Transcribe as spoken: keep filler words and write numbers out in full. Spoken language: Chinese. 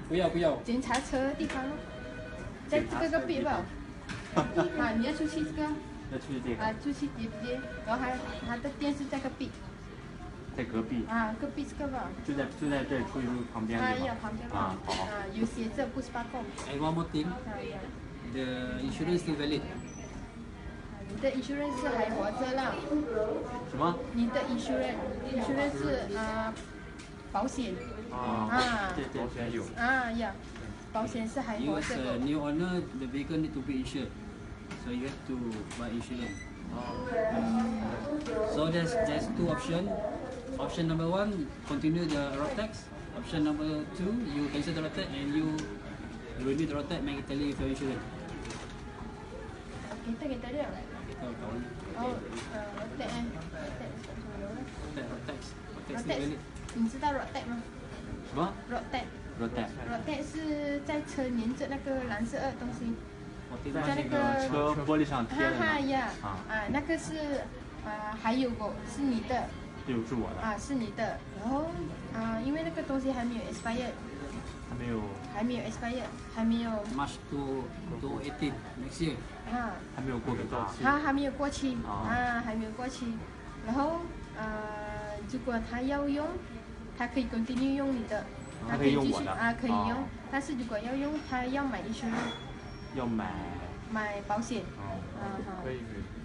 不要不要。 检查车的地方咯，在这个隔壁吧。啊，你要出去这个。 要出去这个。 啊，出去直接，然后还他的店是在隔壁。 在隔壁。 啊，隔壁这个吧。 就在就在这出入旁边。 啊呀，旁边吧。 啊，好。 啊，有写着不是八公。 And one more thing. The insurance still valid. 你的 insurance 还活着啦。 什么？ 你的 insurance，insurance 是啊，保险。 啊。对对，保险有。 啊呀，保险是还活着的。 You as a new owner, the vehicle need to be insured, so you have to buy insurance. So there's there's two options. Option number one, continue the road tax. Option number two, you cancel the road tax and you renew the road tax, make Italy with your insurance. Kita kita dia. Kita kawan. Oh, road tax eh. Road tax, road tax, road still tax. valid. 你知道 road tax 吗？ 什么 ？road tax。 road tax。 road tax 是在车粘着那个蓝色的东西。 在那个车玻璃上贴的。 哈哈呀，啊，那个是啊，还有个是你的。 对，是我的。 啊，是你的。然后啊，因为那个东西还没有 expired。 还没有。 还没有 expired， 还没有。 March to to eighteen next year。 啊。 还没有过期。 他还没有过期。啊，还没有过期。然后呃，如果他要用，他可以 continue 用你的。 他可以用我的。 啊，可以用。但是如果要用，他要买 insurance。 要买。 买保险。 哦。可以可以。